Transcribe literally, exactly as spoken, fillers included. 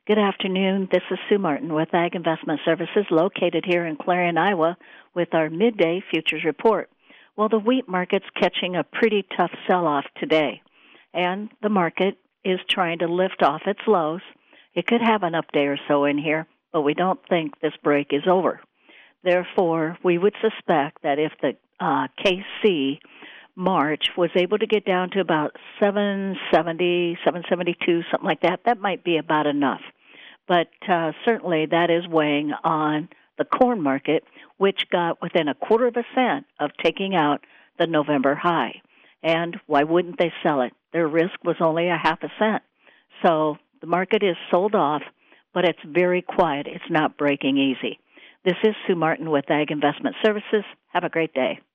Good afternoon. This is Sue Martin with Ag Investment Services located here in Clarion, Iowa with our midday futures report. Well, the wheat market's catching a pretty tough sell-off today, and the market is trying to lift off its lows. It could have an up day or so in here, but we don't think this break is over. Therefore, we would suspect that if the uh, K C March was able to get down to about seven seventy, seven seventy-two, something like that, that might be about enough. But uh, certainly that is weighing on the corn market, which got within a quarter of a cent of taking out the November high. And why wouldn't they sell it? Their risk was only a half a cent. So the market is sold off, but it's very quiet. It's not breaking easy. This is Sue Martin with Ag Investment Services. Have a great day.